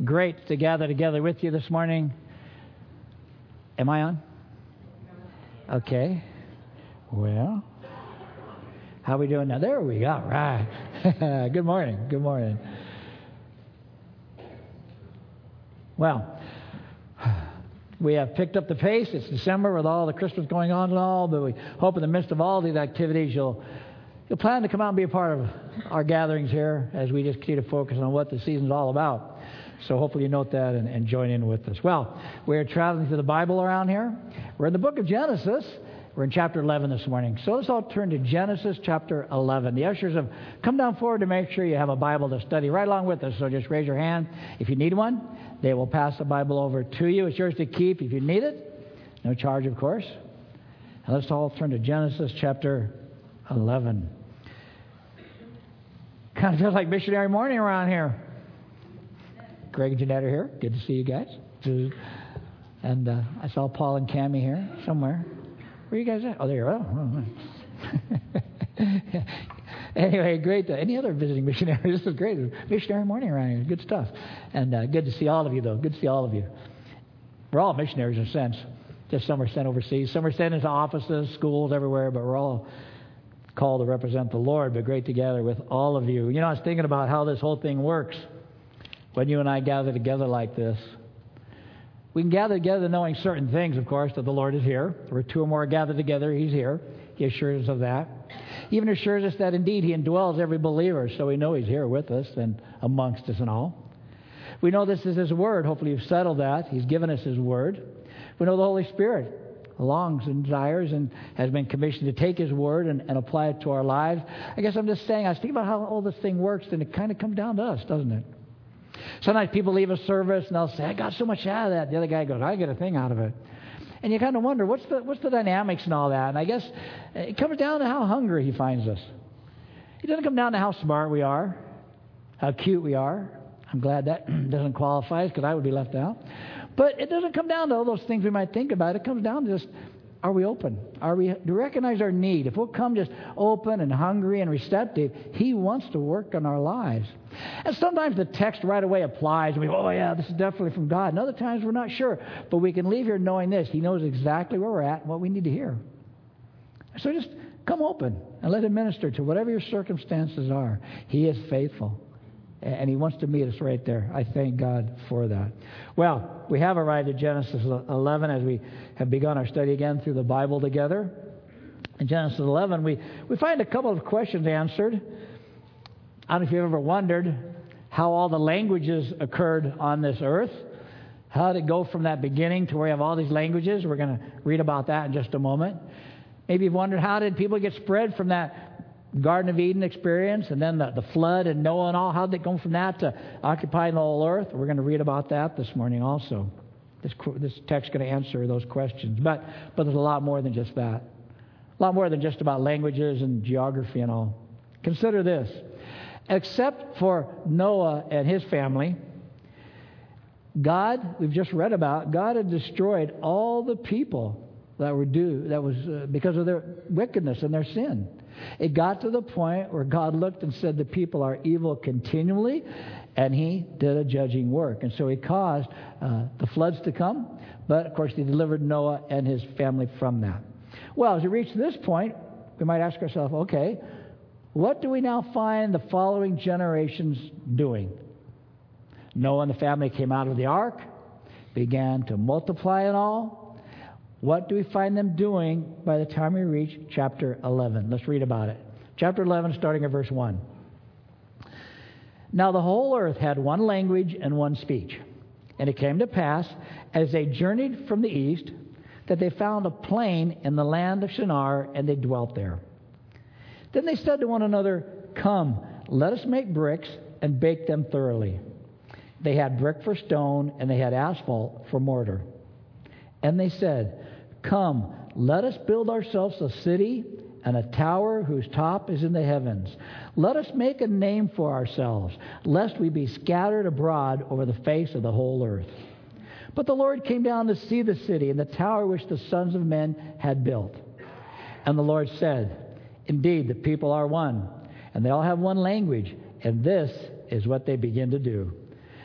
Great to gather together with you this morning. Am I on? Okay. Well, how are we doing now? There we go. Right. Good morning. Good morning. Well, we have picked up the pace. It's December with all the Christmas going on and all, but we hope in the midst of all these activities you'll plan to come out and be a part of our gatherings here as we just continue to focus on what the season's all about. So hopefully you note that and join in with us. Well, we're traveling through the Bible around here. We're in the book of Genesis. We're in chapter 11 this morning. So let's all turn to Genesis chapter 11. The ushers have come down forward to make sure you have a Bible to study right along with us. So just raise your hand if you need one. They will pass the Bible over to you. It's yours to keep if you need it. No charge, of course. And let's all turn to Genesis chapter 11. Kind of feels like missionary morning around here. Greg and Jeanette are here. Good to see you guys. And I saw Paul and Cammie here somewhere. Where are you guys at? Oh, there you are. Oh. Anyway, great. Any other visiting missionaries? This is great. Missionary morning around here. Good stuff. And good to see all of you, though. Good to see all of you. We're all missionaries in a sense. Just some are sent overseas. Some are sent into offices, schools, everywhere. But we're all called to represent the Lord. But great to gather with all of you. You know, I was thinking about how this whole thing works. When you and I gather together like this, we can gather together knowing certain things, of course, that the Lord is here. Where two or more are gathered together, He's here. He assures us of that. He even assures us that indeed He indwells every believer, so we know He's here with us and amongst us and all. We know this is His Word. Hopefully you've settled that. He's given us His Word. We know the Holy Spirit longs and desires and has been commissioned to take His Word and apply it to our lives. I guess I'm just saying, I was thinking about how all this thing works, and it kind of comes down to us, doesn't it? Sometimes people leave a service and they'll say, I got so much out of that. The other guy goes, I get a thing out of it. And you kind of wonder, what's the dynamics and all that? And I guess it comes down to how hungry He finds us. It doesn't come down to how smart we are, how cute we are. I'm glad that doesn't qualify us because I would be left out. But it doesn't come down to all those things we might think about. It comes down to just, are we open? Do we recognize our need? If we'll come just open and hungry and receptive, He wants to work on our lives. And sometimes the text right away applies. And we go, oh yeah, this is definitely from God. And other times we're not sure. But we can leave here knowing this. He knows exactly where we're at and what we need to hear. So just come open and let Him minister to whatever your circumstances are. He is faithful. And He wants to meet us right there. I thank God for that. Well, we have arrived at Genesis 11 as we have begun our study again through the Bible together. In Genesis 11, we find a couple of questions answered. I don't know if you've ever wondered how all the languages occurred on this earth. How did it go from that beginning to where you have all these languages? We're going to read about that in just a moment. Maybe you've wondered, how did people get spread from that Garden of Eden experience and then the flood and Noah and all? How did they go from that to occupying the whole earth? We're going to read about that this morning also. This text is going to answer those questions. But there's a lot more than just that. A lot more than just about languages and geography and all. Consider this. Except for Noah and his family, God, we've just read about, God had destroyed all the people that was because of their wickedness and their sin. It got to the point where God looked and said the people are evil continually, and He did a judging work. And so He caused the floods to come, but of course He delivered Noah and his family from that. Well, as we reach this point, we might ask ourselves, okay, what do we now find the following generations doing? Noah and the family came out of the ark, began to multiply and all. What do we find them doing by the time we reach chapter 11? Let's read about it. Chapter 11, starting at verse 1. Now the whole earth had one language and one speech. And it came to pass, as they journeyed from the east, that they found a plain in the land of Shinar, and they dwelt there. Then they said to one another, Come, let us make bricks and bake them thoroughly. They had brick for stone, and they had asphalt for mortar. And they said, Come, let us build ourselves a city and a tower whose top is in the heavens. Let us make a name for ourselves, lest we be scattered abroad over the face of the whole earth. But the Lord came down to see the city and the tower which the sons of men had built. And the Lord said, Indeed, the people are one, and they all have one language, and this is what they begin to do.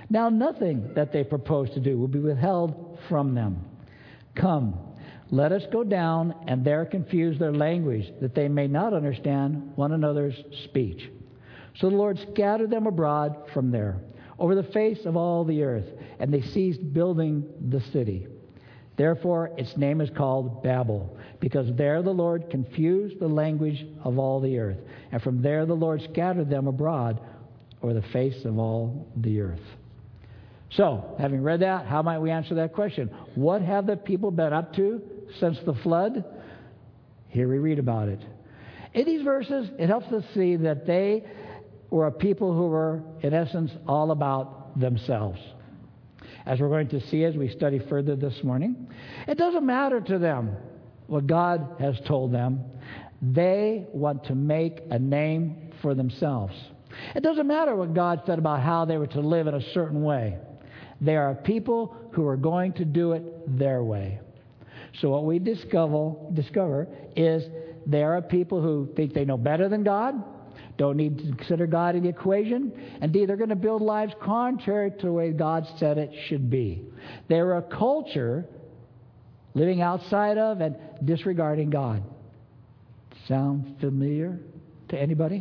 Now nothing that they propose to do will be withheld from them. Come, let us go down and there confuse their language, that they may not understand one another's speech. So the Lord scattered them abroad from there, over the face of all the earth, and they ceased building the city. Therefore its name is called Babel, because there the Lord confused the language of all the earth. And from there the Lord scattered them abroad over the face of all the earth. So, having read that, how might we answer that question? What have the people been up to since the flood? Here we read about it. In these verses, it helps us see that they were a people who were, in essence, all about themselves. As we're going to see as we study further this morning, it doesn't matter to them what God has told them. They want to make a name for themselves. It doesn't matter what God said about how they were to live in a certain way. They are people who are going to do it their way. So what we discover is they are people who think they know better than God, don't need to consider God in the equation. Indeed, they're going to build lives contrary to the way God said it should be. They're a culture living outside of and disregarding God. Sound familiar to anybody?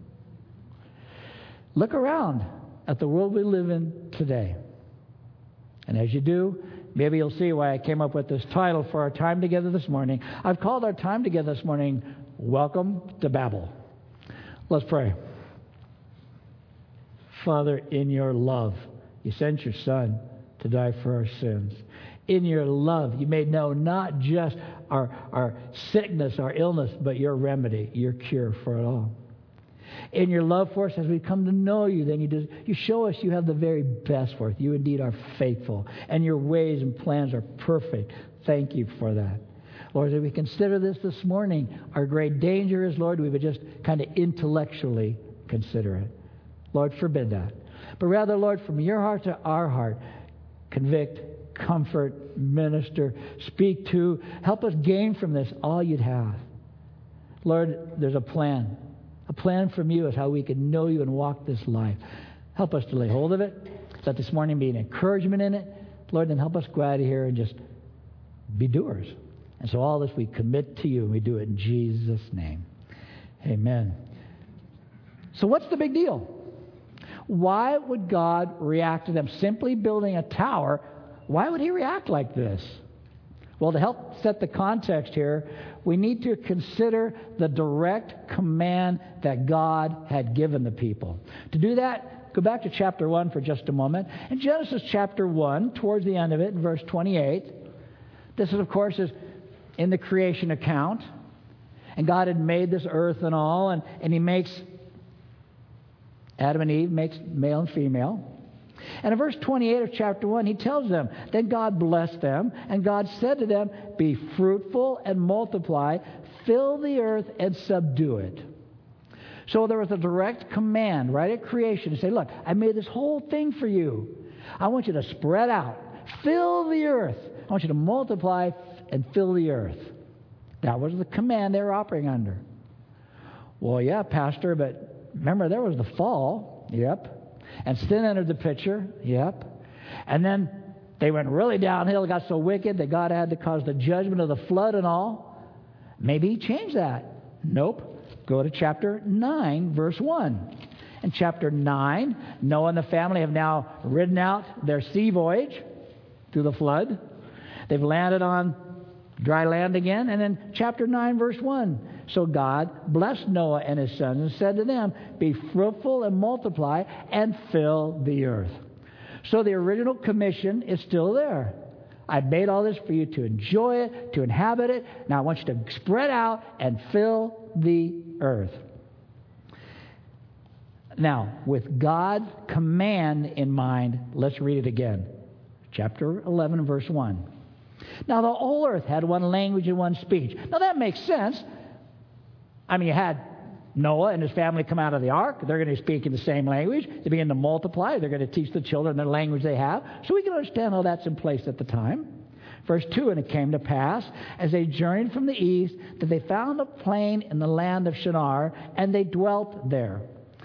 Look around at the world we live in today. And as you do, maybe you'll see why I came up with this title for our time together this morning. I've called our time together this morning, Welcome to Babel. Let's pray. Father, in your love, you sent your Son to die for our sins. In your love, you made known not just our sickness, our illness, but your remedy, your cure for it all. In your love for us, as we come to know you, then you show us you have the very best for us. You indeed are faithful, and your ways and plans are perfect. Thank you for that. Lord, as we consider this morning, our great danger is, Lord, we would just kind of intellectually consider it. Lord, forbid that. But rather, Lord, from your heart to our heart, convict, comfort, minister, speak to, help us gain from this all you'd have. Lord, there's a plan. A plan from you is how we can know you and walk this life. Help us to lay hold of it. Let this morning be an encouragement in it. Lord, then help us go out of here and just be doers. And so all this we commit to you, and we do it in Jesus' name. Amen. So what's the big deal? Why would God react to them simply building a tower? Why would he react like this? Well, to help set the context here, we need to consider the direct command that God had given the people. To do that, go back to chapter 1 for just a moment. In Genesis chapter 1, towards the end of it, in verse 28, this is, of course, is in the creation account. And God had made this earth and all, and he makes Adam and Eve, makes male and female. And in verse 28 of chapter 1, he tells them, then God blessed them, and God said to them, be fruitful and multiply, fill the earth and subdue it. So there was a direct command right at creation to say, look, I made this whole thing for you. I want you to spread out, fill the earth. I want you to multiply and fill the earth. That was the command they were operating under. Well, yeah, Pastor, but remember there was the fall. Yep. And sin entered the picture. Yep. And then they went really downhill. It got so wicked that God had to cause the judgment of the flood and all. Maybe he changed that. Nope. Go to chapter 9, verse 1. In chapter 9, Noah and the family have now ridden out their sea voyage through the flood. They've landed on dry land again. And then chapter 9, verse 1. So God blessed Noah and his sons and said to them, be fruitful and multiply and fill the earth. So the original commission is still there. I made all this for you to enjoy it, to inhabit it. Now I want you to spread out and fill the earth. Now, with God's command in mind, let's read it again. Chapter 11, verse 1. Now the whole earth had one language and one speech. Now that makes sense. I mean, you had Noah and his family come out of the ark. They're going to speak in the same language. They begin to multiply. They're going to teach the children the language they have. So we can understand how that's in place at the time. Verse 2, and it came to pass, as they journeyed from the east, that they found a plain in the land of Shinar, and they dwelt there.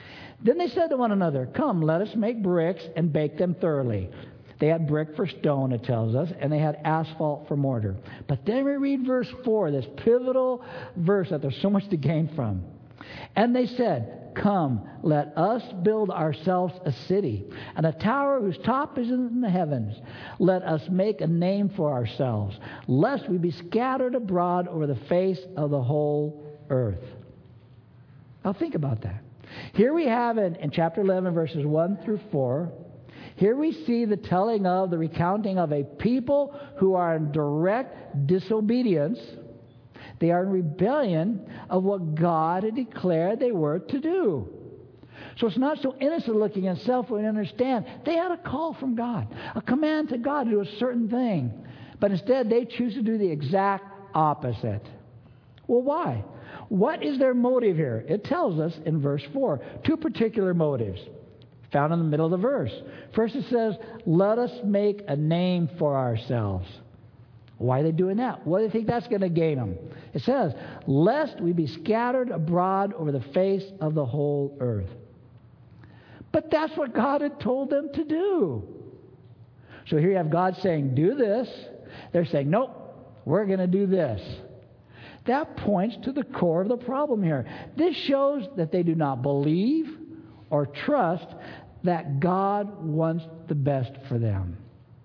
Then they said to one another, "Come, let us make bricks and bake them thoroughly." They had brick for stone, it tells us, and they had asphalt for mortar. But then we read verse 4, this pivotal verse that there's so much to gain from. And they said, "Come, let us build ourselves a city, and a tower whose top is in the heavens. Let us make a name for ourselves, lest we be scattered abroad over the face of the whole earth." Now think about that. Here we have in chapter 11, verses 1 through 4, here we see the telling of, the recounting of a people who are in direct disobedience. They are in rebellion of what God had declared they were to do. So it's not so innocent looking in itself when we understand they had a call from God, a command to God to do a certain thing. But instead they choose to do the exact opposite. Well, why? What is their motive here? It tells us in verse 4, two particular motives found in the middle of the verse. First it says, "Let us make a name for ourselves." Why are they doing that? What do they think that's going to gain them? It says, "Lest we be scattered abroad over the face of the whole earth." But that's what God had told them to do. So here you have God saying, "Do this." They're saying, "Nope, we're going to do this." That points to the core of the problem here. This shows that they do not believe or trust that God wants the best for them.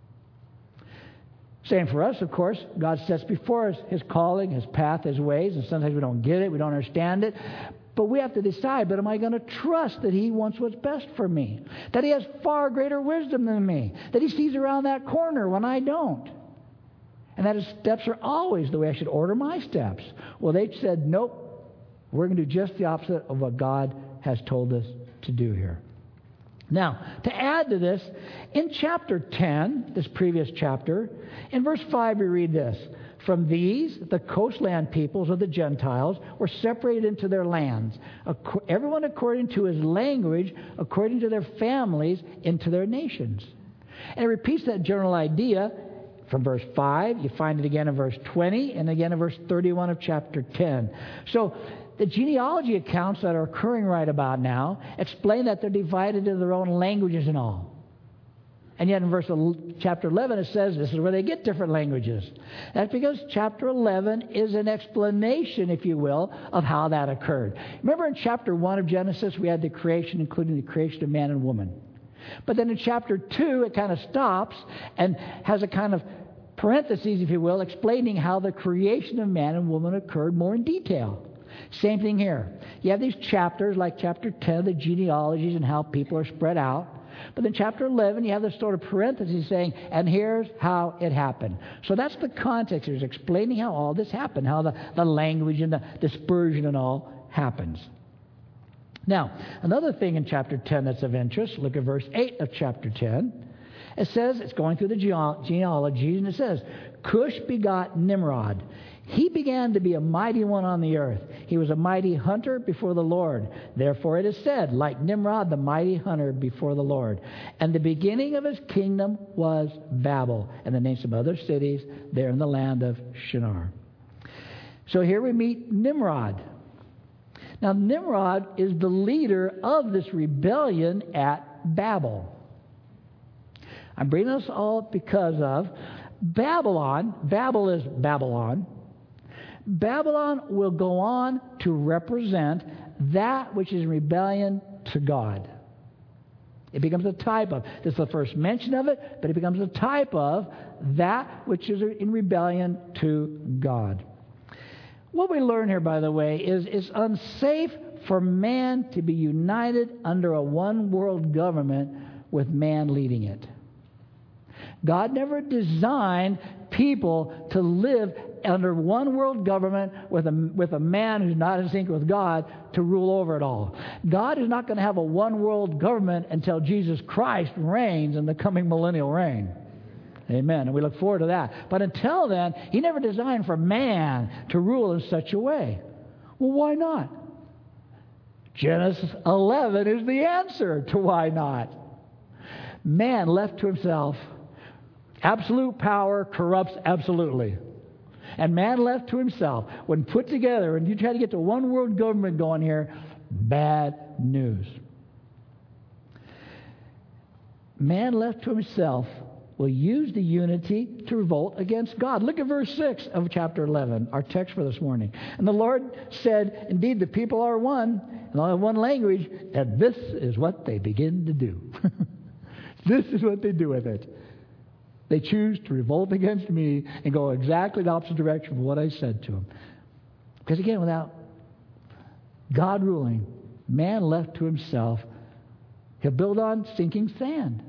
Same for us, of course. God sets before us His calling, His path, His ways, and sometimes we don't get it, we don't understand it. But we have to decide, but am I going to trust that He wants what's best for me? That He has far greater wisdom than me? That He sees around that corner when I don't? And that His steps are always the way I should order my steps. Well, they said, "Nope, we're going to do just the opposite of what God has told us to do here." Now, to add to this, in chapter 10, this previous chapter, in verse 5 we read this: "From these, the coastland peoples of the Gentiles were separated into their lands, everyone according to his language, according to their families, into their nations." And it repeats that general idea from verse 5. You find it again in verse 20 and again in verse 31 of chapter 10. So the genealogy accounts that are occurring right about now explain that they're divided into their own languages and all. And yet in chapter 11 it says this is where they get different languages. That's because chapter 11 is an explanation, if you will, of how that occurred. Remember in chapter 1 of Genesis we had the creation, including the creation of man and woman. But then in chapter 2 it kind of stops and has a kind of parentheses, if you will, explaining how the creation of man and woman occurred more in detail. Same thing here. You have these chapters like chapter 10, the genealogies and how people are spread out. But then chapter 11, you have this sort of parenthesis saying, "And here's how it happened." So that's the context. It's explaining how all this happened, how the language and the dispersion and all happens. Now, another thing in chapter 10 that's of interest, look at verse 8 of chapter 10. It says, it's going through the genealogies, and it says, "Cush begot Nimrod. He began to be a mighty one on the earth. He was a mighty hunter before the Lord. Therefore it is said, like Nimrod, the mighty hunter before the Lord. And the beginning of his kingdom was Babel." And they named some other cities there in the land of Shinar. So here we meet Nimrod. Now Nimrod is the leader of this rebellion at Babel. I'm bringing this all up because of Babylon. Babel is Babylon. Babylon will go on to represent that which is rebellion to God. It becomes a type of, this is the first mention of it, but it becomes a type of that which is in rebellion to God. What we learn here, by the way, is it's unsafe for man to be united under a one world government with man leading it. God never designed people to live under one world government with a man who's not in sync with God to rule over it all. God is not going to have a one world government until Jesus Christ reigns in the coming millennial reign. Amen. And we look forward to that. But until then, He never designed for man to rule in such a way. Well, why not? Genesis 11 is the answer to why not. Man left to himself, absolute power corrupts absolutely. And man left to himself, when put together, and you try to get to one world government going here, bad news. man left to himself will use the unity to revolt against God. Look at verse 6 of chapter 11, our text for this morning. And the Lord said, indeed, the people are one, and all have one language, and this is what they begin to do. This is what they do with it. They choose to revolt against me and go exactly the opposite direction from what I said to them. Because again, without God ruling, man left to himself, he'll build on sinking sand.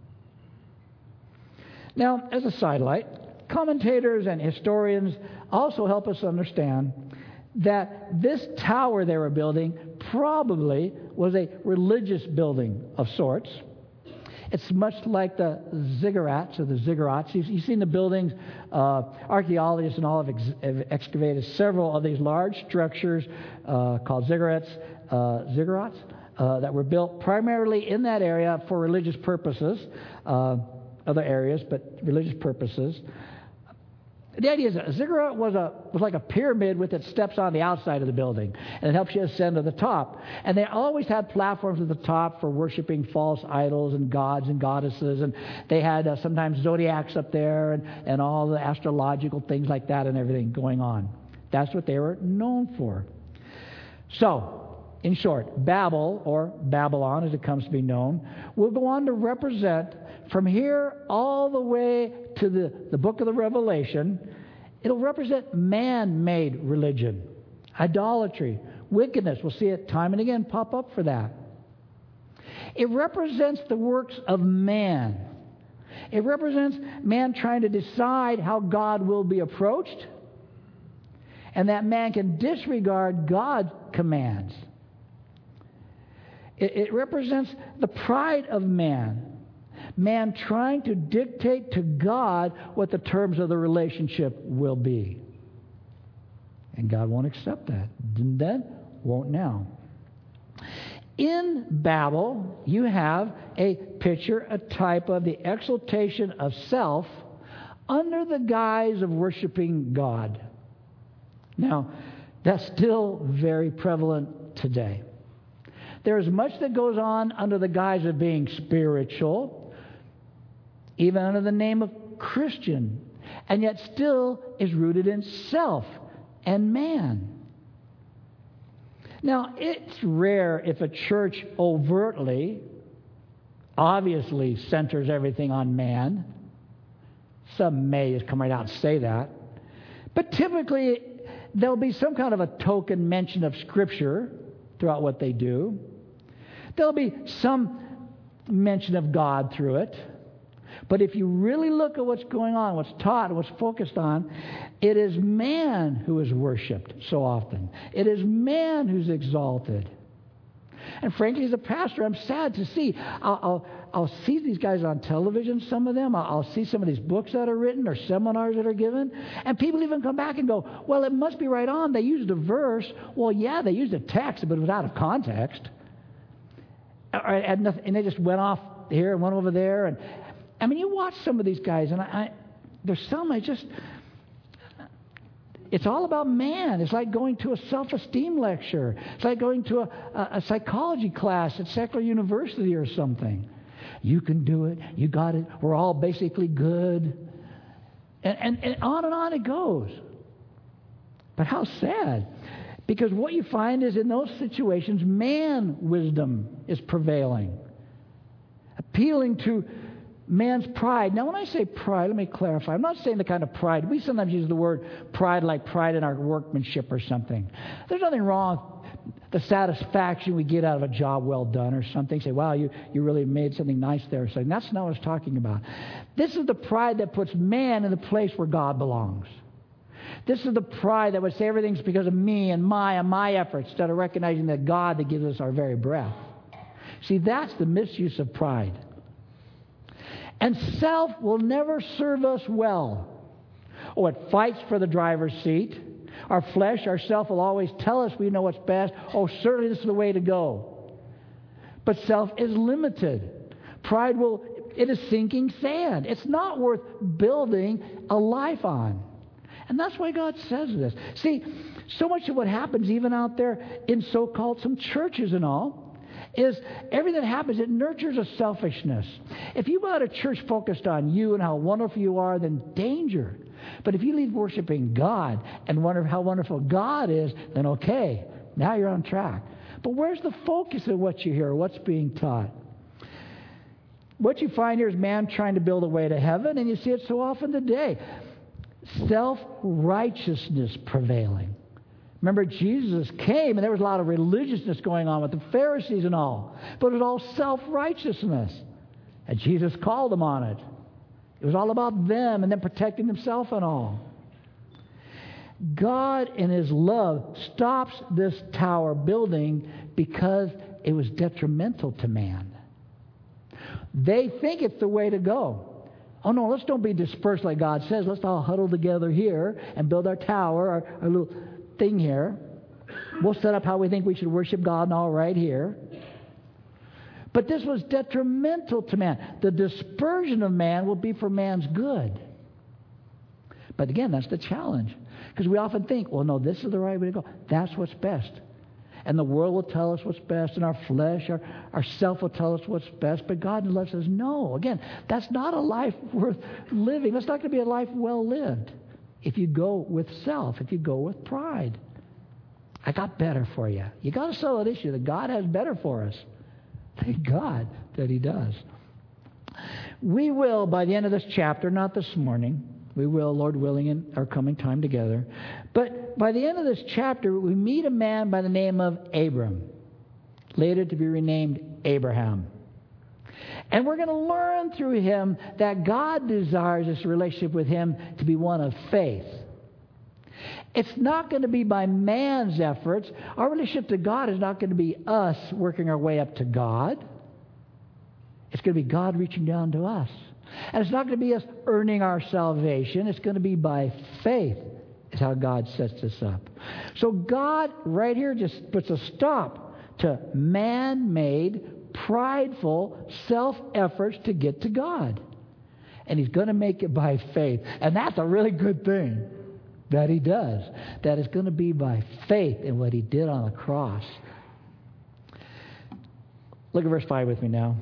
Now, as a sidelight, commentators and historians also help us understand that this tower they were building probably was a religious building of sorts. It's much like the ziggurats or the ziggurats. You've seen the buildings. Archaeologists and all have excavated several of these large structures called ziggurats that were built primarily in that area for religious purposes. Other areas, but religious purposes. The idea is a ziggurat was like a pyramid with its steps on the outside of the building, and it helps you ascend to the top. And they always had platforms at the top for worshiping false idols and gods and goddesses, and they had sometimes zodiacs up there and all the astrological things like that and everything going on. That's what they were known for. So, in short, Babel, or Babylon as it comes to be known, will go on to represent, from here all the way to the book of the Revelation, it'll represent man-made religion, idolatry, wickedness. We'll see it time and again pop up for that. It represents the works of man. It represents man trying to decide how God will be approached, and that man can disregard God's commands. It represents the pride of man. Man trying to dictate to God what the terms of the relationship will be. And God won't accept that. Didn't then, won't now. In Babel, you have a picture, a type of the exaltation of self under the guise of worshiping God. Now, that's still very prevalent today. There is much that goes on under the guise of being spiritual, even under the name of Christian, and yet still is rooted in self and man. Now, it's rare if a church overtly, obviously centers everything on man. Some may just come right out and say that. But typically, there'll be some kind of a token mention of Scripture throughout what they do. There'll be some mention of God through it. But if you really look at what's going on, what's taught, and what's focused on, it is man who is worshipped so often. It is man who's exalted. And frankly, as a pastor, I'm sad to see. I'll see these guys on television, some of them. I'll see some of these books that are written or seminars that are given. And people even come back and go, well, it must be right on. They used a verse. Well, yeah, they used a text, but it was out of context. And they just went off here and went over there. And I mean, you watch some of these guys, and there's some it's all about man. It's like going to a self-esteem lecture. It's like going to a psychology class at secular university or something. You can do it. You got it. We're all basically good. And on it goes. But how sad. Because what you find is in those situations, man wisdom is prevailing. Appealing to man's pride. Now, when I say pride, let me clarify. I'm not saying the kind of pride. We sometimes use the word pride like pride in our workmanship or something. There's nothing wrong. The satisfaction we get out of a job well done or something. Say, wow, you really made something nice there. So that's not what I was talking about. This is the pride that puts man in the place where God belongs. This is the pride that would say everything's because of me and my efforts, instead of recognizing that God that gives us our very breath. See, that's the misuse of pride. And self will never serve us well. Oh, it fights for the driver's seat. Our flesh, our self will always tell us we know what's best. Oh, certainly this is the way to go. But self is limited. Pride it is sinking sand. It's not worth building a life on. And that's why God says this. See, so much of what happens even out there in so-called some churches and all is everything that happens, it nurtures a selfishness. If you go out of church focused on you and how wonderful you are, then danger. But if you leave worshiping God and wonder how wonderful God is, then okay, now you're on track. But where's the focus of what you hear, what's being taught? What you find here is man trying to build a way to heaven, and you see it so often today. Self-righteousness prevailing. Remember, Jesus came, and there was a lot of religiousness going on with the Pharisees and all. But it was all self-righteousness. And Jesus called them on it. It was all about them and them protecting themselves and all. God, in His love, stops this tower building because it was detrimental to man. They think it's the way to go. Oh, no, let's don't be dispersed like God says. Let's all huddle together here and build our tower, our little thing here. We'll set up how we think we should worship God and all right here. But this was detrimental to man. The dispersion of man will be for man's good. But again, that's the challenge. Because we often think, well, no, this is the right way to go. That's what's best. And the world will tell us what's best, and our flesh, our self will tell us what's best. But God loves us. No, again, that's not a life worth living. That's not going to be a life well lived if you go with self, if you go with pride. I got better for you. You got to settle that issue that God has better for us. Thank God that He does. We will, by the end of this chapter, not this morning, we will, Lord willing, in our coming time together. But by the end of this chapter, we meet a man by the name of Abram, later to be renamed Abraham. And we're going to learn through him that God desires this relationship with him to be one of faith. It's not going to be by man's efforts. Our relationship to God is not going to be us working our way up to God. It's going to be God reaching down to us. And it's not going to be us earning our salvation. It's going to be by faith is how God sets this up. So God right here just puts a stop to man-made, prideful self-efforts to get to God. And He's going to make it by faith. And that's a really good thing that He does. That is going to be by faith in what He did on the cross. Look at verse 5 with me now.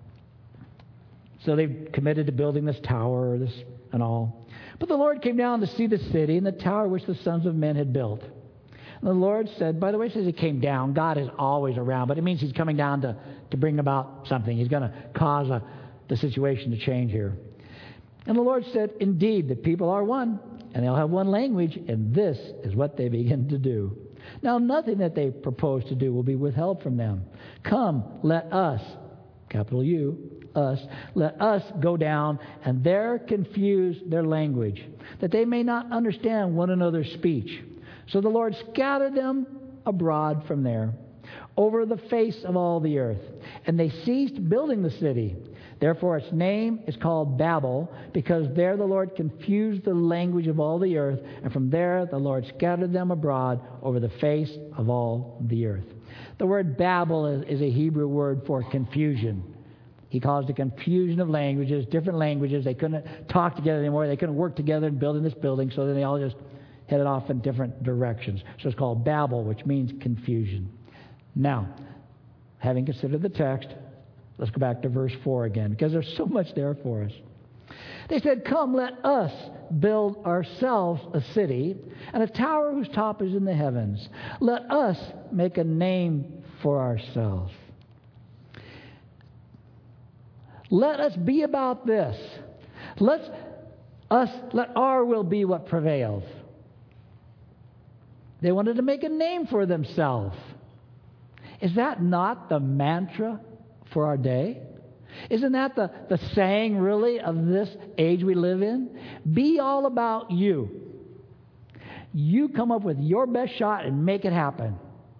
So they've committed to building this tower, this and all. But the Lord came down to see the city and the tower which the sons of men had built. And the Lord said, by the way, it says He came down. God is always around, but it means He's coming down to bring about something. He's going to cause the situation to change here. And the Lord said, indeed, the people are one, and they'll have one language, and this is what they begin to do. Now, nothing that they propose to do will be withheld from them. Come, let us, capital U, us, let us go down and there confuse their language, that they may not understand one another's speech. So the Lord scattered them abroad from there, over the face of all the earth, and they ceased building the city. Therefore its name is called Babel, because there the Lord confused the language of all the earth, and from there the Lord scattered them abroad over the face of all the earth. The word Babel is a Hebrew word for confusion. He caused a confusion of languages, different languages. They couldn't talk together anymore. They couldn't work together in building this building, so then they all just headed off in different directions. So it's called Babel, which means confusion. Now, having considered the text, let's go back to verse 4 again, because there's so much there for us. They said, come, let us build ourselves a city and a tower whose top is in the heavens. Let us make a name for ourselves. Let us be about this. Let our will be what prevails. They wanted to make a name for themselves. Is that not the mantra for our day? Isn't that the saying, really, of this age we live in? Be all about you. You come up with your best shot and make it happen.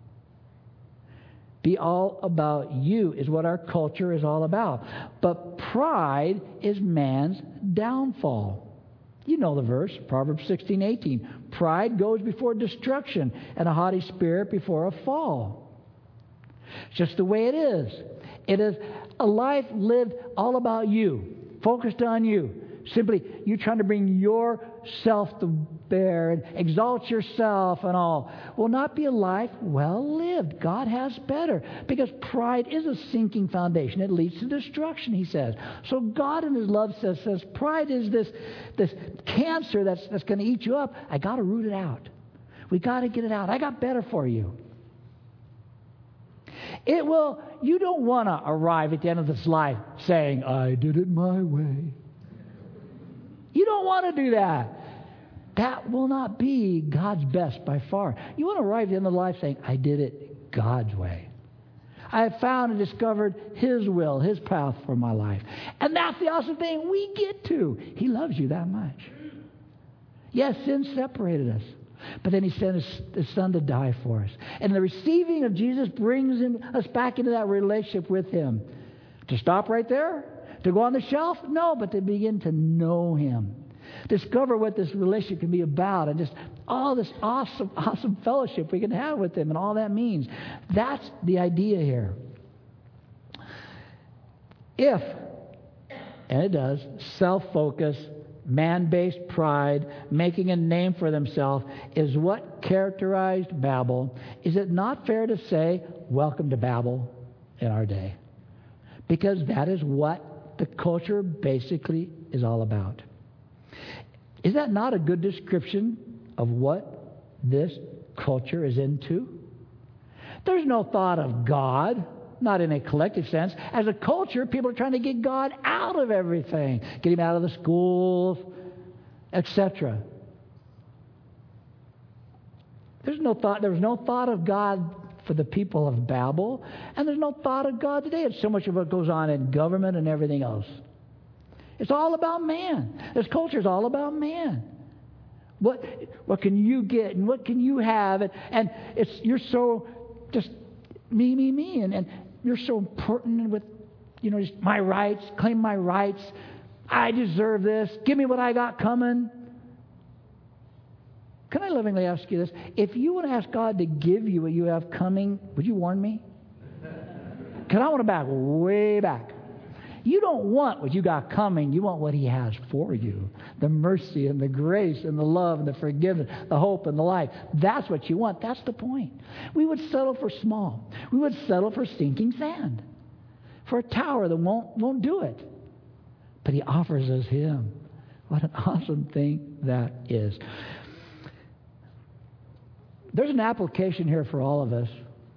Be all about you is what our culture is all about. But pride is man's downfall. You know the verse, Proverbs 16:18. Pride goes before destruction, and a haughty spirit before a fall. It's just the way it is. It is a life lived all about you, focused on you. Simply, you trying to bring your self to bear and exalt yourself and all will not be a life well lived. God has better, because pride is a sinking foundation. It leads to destruction, he says. So God in his love says pride is this cancer that's going to eat you up. I got to root it out. We got to get it out. I got better for you. You don't want to arrive at the end of this life saying, I did it my way. You don't want to do that. That will not be God's best by far. You want to arrive at the end of life saying, I did it God's way. I have found and discovered his will, his path for my life. And that's the awesome thing we get to. He loves you that much. Yes, sin separated us. But then he sent his son to die for us. And the receiving of Jesus brings us back into that relationship with him. To stop right there? To go on the shelf? No, but to begin to know him. Discover what this relationship can be about, and just all this awesome fellowship we can have with him and all that means. That's the idea here. If, and it does, self-focus, man-based pride, making a name for themselves is what characterized Babel, is it not fair to say, welcome to Babel in our day? Because that is what the culture basically is all about. Is that not a good description of what this culture is into? There's no thought of God, not in a collective sense. As a culture, people are trying to get God out of everything, get him out of the schools, etc. There was no thought of God for the people of Babel, and there's no thought of God today. It's so much of what goes on in government and everything else. It's all about man. This culture is all about man. What can you get and what can you have? And you're so just me, and you're so important with, just my rights, claim my rights. I deserve this. Give me what I got coming. Can I lovingly ask you this? If you want to ask God to give you what you have coming, would you warn me? Because I want to back way back. You don't want what you got coming. You want what he has for you. The mercy and the grace and the love and the forgiveness, the hope and the life. That's what you want. That's the point. We would settle for small. We would settle for sinking sand. For a tower that won't do it. But he offers us him. What an awesome thing that is. There's an application here for all of us.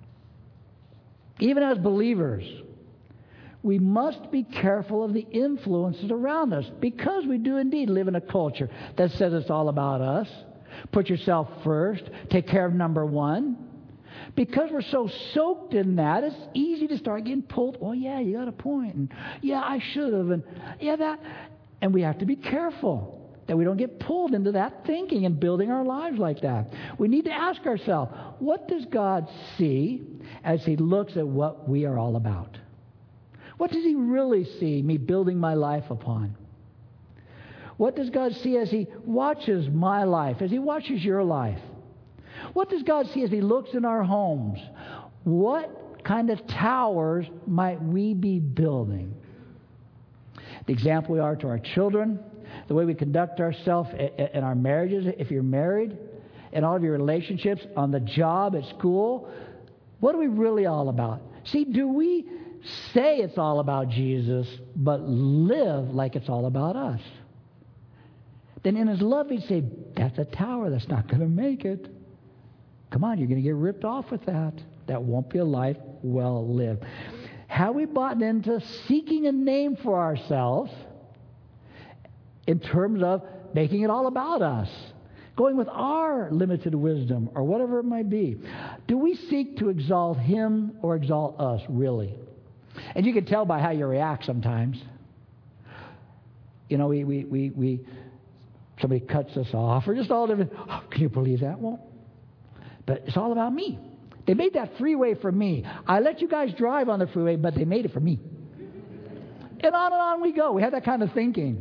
Even as believers, we must be careful of the influences around us, because we do indeed live in a culture that says it's all about us. Put yourself first. Take care of number one. Because we're so soaked in that, it's easy to start getting pulled. Oh, yeah, you got a point. And yeah, I should have. And yeah, that. And we have to be careful that we don't get pulled into that thinking and building our lives like that. We need to ask ourselves, what does God see as he looks at what we are all about? What does he really see me building my life upon? What does God see as he watches my life, as he watches your life? What does God see as he looks in our homes? What kind of towers might we be building? The example we are to our children, the way we conduct ourselves in our marriages, if you're married, in all of your relationships, on the job, at school, what are we really all about? See, do we say it's all about Jesus, but live like it's all about us? Then in his love, he'd say, that's a tower that's not going to make it. Come on, you're going to get ripped off with that. That won't be a life well lived. Have we bought into seeking a name for ourselves in terms of making it all about us? Going with our limited wisdom or whatever it might be. Do we seek to exalt him or exalt us, really? And you can tell by how you react sometimes. We somebody cuts us off, or just all different. Oh, can you believe that? Well, but it's all about me. They made that freeway for me. I let you guys drive on the freeway, but they made it for me. And on we go. We have that kind of thinking.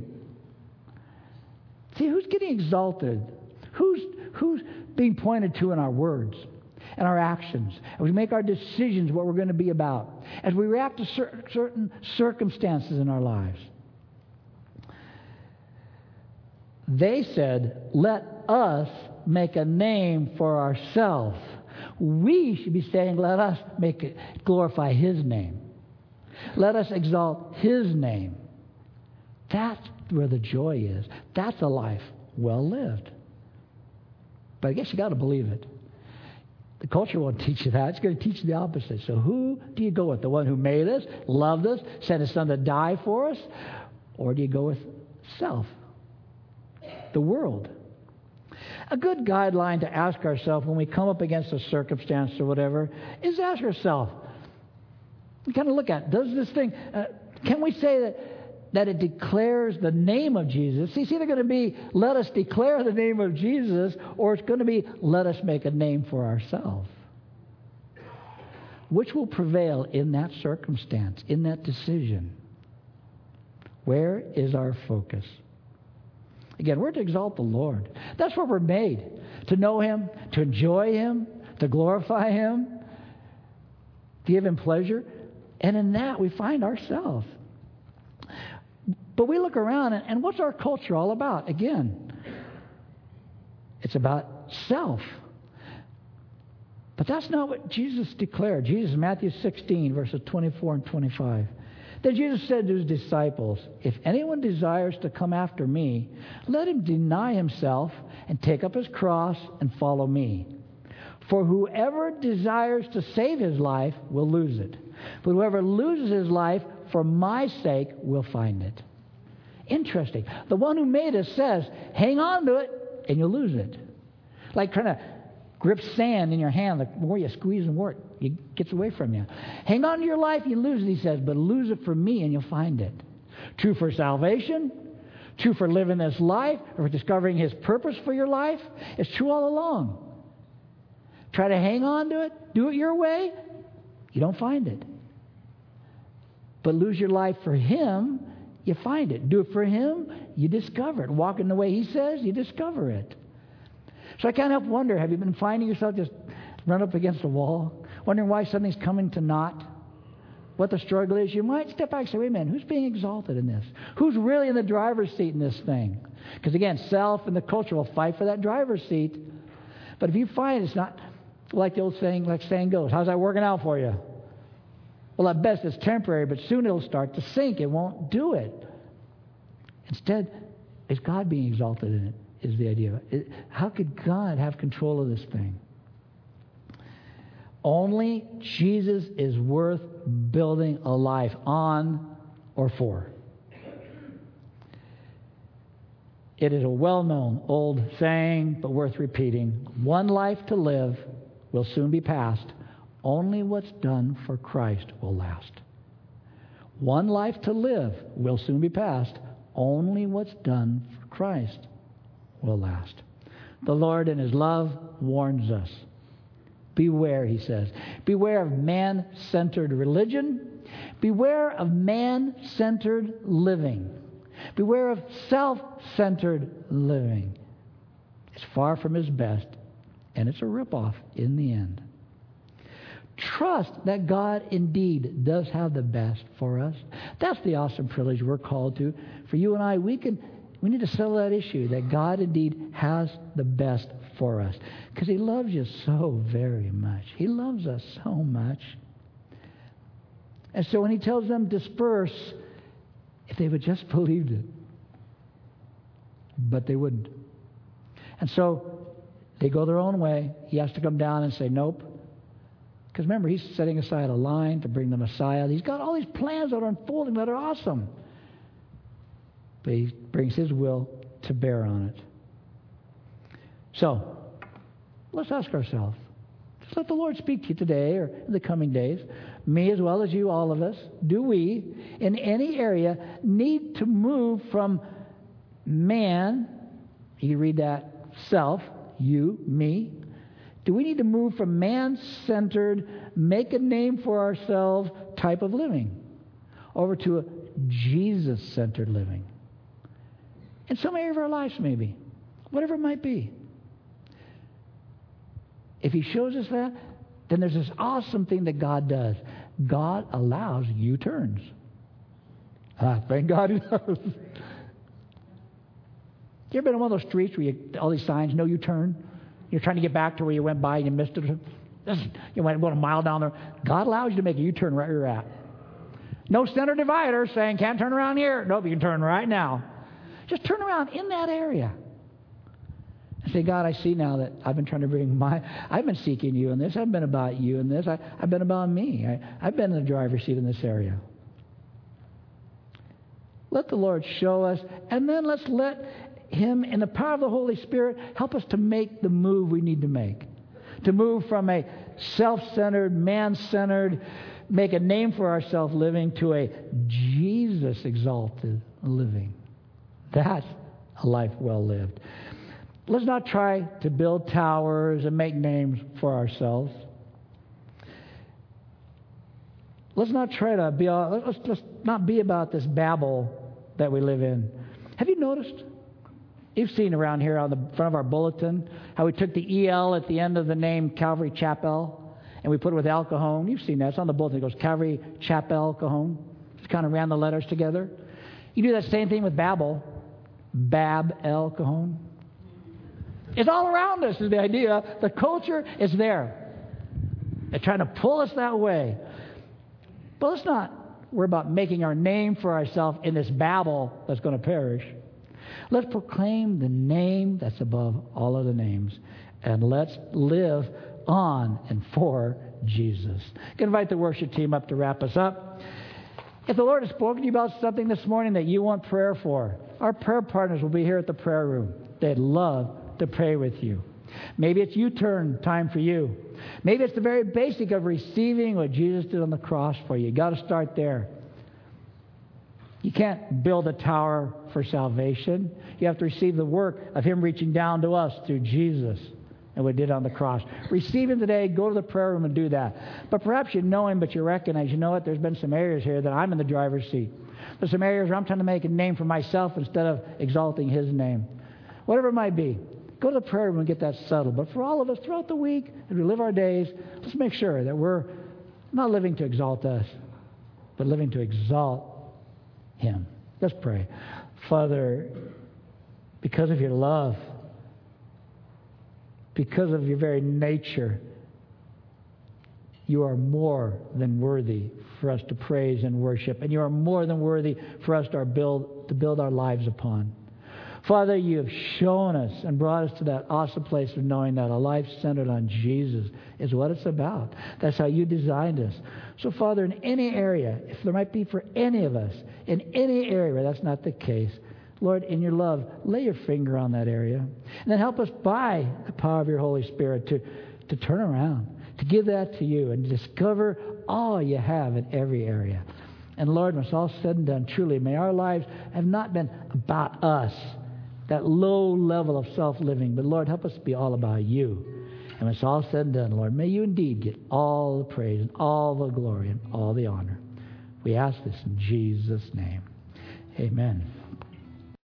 See, who's getting exalted? Who's being pointed to in our words and our actions? As we make our decisions what we're going to be about. As we react to certain circumstances in our lives. They said, let us make a name for ourselves. We should be saying, let us glorify His name. Let us exalt His name. That's where the joy is. That's a life well lived. But I guess you got to believe it. The culture won't teach you that. It's going to teach you the opposite. So who do you go with? The one who made us, loved us, sent His Son to die for us? Or do you go with self? The world. A good guideline to ask ourselves when we come up against a circumstance or whatever is ask ourselves, kind of look at, does this thing, can we say that it declares the name of Jesus? See, it's either going to be, let us declare the name of Jesus, or it's going to be, let us make a name for ourselves. Which will prevail in that circumstance, in that decision? Where is our focus? Again, we're to exalt the Lord. That's what we're made. To know Him, to enjoy Him, to glorify Him, to give Him pleasure. And in that we find ourselves. But we look around, and what's our culture all about? Again, it's about self. But that's not what Jesus declared. Jesus, Matthew 16, verses 24 and 25. Then Jesus said to His disciples, if anyone desires to come after me, let him deny himself and take up his cross and follow me. For whoever desires to save his life will lose it. But whoever loses his life for my sake will find it. Interesting. The one who made us says, hang on to it and you'll lose it. Like trying to grip sand in your hand. The more you squeeze and work, it gets away from you. Hang on to your life, you lose it, He says, but lose it for me and you'll find it. True for salvation, true for living this life, or for discovering His purpose for your life. It's true all along. Try to hang on to it, do it your way, you don't find it. But lose your life for Him, you find it. Do it for Him, you discover it. Walk in the way He says, you discover it. So I can't help wonder, have you been finding yourself just run up against a wall, wondering why something's coming to naught, what the struggle is? You might step back and say, wait a minute, who's being exalted in this? Who's really in the driver's seat in this thing? Because again, self and the culture will fight for that driver's seat. But if you find it's not like the old saying, goes, how's that working out for you? Well, at best it's temporary, but soon it'll start to sink. It won't do it. Instead, is God being exalted in it? Is the idea. How could God have control of this thing? Only Jesus is worth building a life on or for. It is a well-known old saying, but worth repeating. One life to live will soon be past. Only what's done for Christ will last. One life to live will soon be past. Only what's done for Christ will last. The Lord in His love warns us. Beware, He says. Beware of man-centered religion. Beware of man-centered living. Beware of self-centered living. It's far from His best, and it's a ripoff in the end. Trust that God indeed does have the best for us. That's the awesome privilege we're called to. For you and I, we need to settle that issue, that God indeed has the best for us. Because He loves you so very much. He loves us so much. And so when He tells them disperse, if they would just believed it. But they wouldn't. And so they go their own way. He has to come down and say, nope. Because remember, He's setting aside a line to bring the Messiah. He's got all these plans that are unfolding that are awesome. But He brings His will to bear on it. So, let's ask ourselves. Just let the Lord speak to you today or in the coming days. Me as well as you, all of us. Do we, in any area, need to move from man, you read that, self, you, me. Do we need to move from man-centered, make a name for ourselves type of living over to a Jesus-centered living? In some area of our lives, maybe. Whatever it might be. If He shows us that, then there's this awesome thing that God does. God allows U-turns. Thank God He does. You ever been on one of those streets where all these signs, no U-turn? You're trying to get back to where you went by and you missed it. You went a mile down there. God allows you to make a U-turn right where you're at. No center divider saying, can't turn around here. Nope, you can turn right now. Just turn around in that area. And say, God, I see now that I've been trying to I've been seeking you in this. I've been about you in this. I've been about me. I've been in the driver's seat in this area. Let the Lord show us, and then let's let Him, in the power of the Holy Spirit, help us to make the move we need to make. To move from a self-centered, man-centered, make a name for ourselves living to a Jesus-exalted living. That's a life well lived. Let's not try to build towers and make names for ourselves. Let's not try to be. Let's not be about this Babel that we live in. Have you noticed? You've seen around here on the front of our bulletin how we took the EL at the end of the name Calvary Chapel and we put it with El Cajon. You've seen that. It's on the bulletin. It goes Calvary Chapel Cajon. Just kind of ran the letters together. You do that same thing with Babel. Bab El Cajon. It's all around us is the idea. The culture is there. They're trying to pull us that way. But let's not worry about making our name for ourselves in this Babel that's going to perish. Let's proclaim the name that's above all other names. And let's live on and for Jesus. I can invite the worship team up to wrap us up. If the Lord has spoken to you about something this morning that you want prayer for, our prayer partners will be here at the prayer room. They'd love to pray with you. Maybe it's U-turn time for you. Maybe it's the very basic of receiving what Jesus did on the cross for you. You got to start there. You can't build a tower for salvation. You have to receive the work of Him reaching down to us through Jesus and what He did on the cross. Receive Him today. Go to the prayer room and do that. But perhaps you know Him, but you recognize, you know what, there's been some areas here that I'm in the driver's seat. There's some areas where I'm trying to make a name for myself instead of exalting His name. Whatever it might be, go to the prayer room and get that settled. But for all of us throughout the week, as we live our days, let's make sure that we're not living to exalt us, but living to exalt Him. Let's pray. Father, because of your love, because of your very nature, you are more than worthy for us to praise and worship, and you are more than worthy for us to build our lives upon. Father, you have shown us and brought us to that awesome place of knowing that a life centered on Jesus is what it's about. That's how you designed us. So, Father, in any area, if there might be for any of us, in any area where that's not the case, Lord, in your love, lay your finger on that area. And then help us by the power of your Holy Spirit to turn around, to give that to you and discover all you have in every area. And Lord, when it's all said and done, truly, may our lives have not been about us, that low level of self-living, but Lord, help us be all about you. And when it's all said and done, Lord, may you indeed get all the praise and all the glory and all the honor. We ask this in Jesus' name. Amen.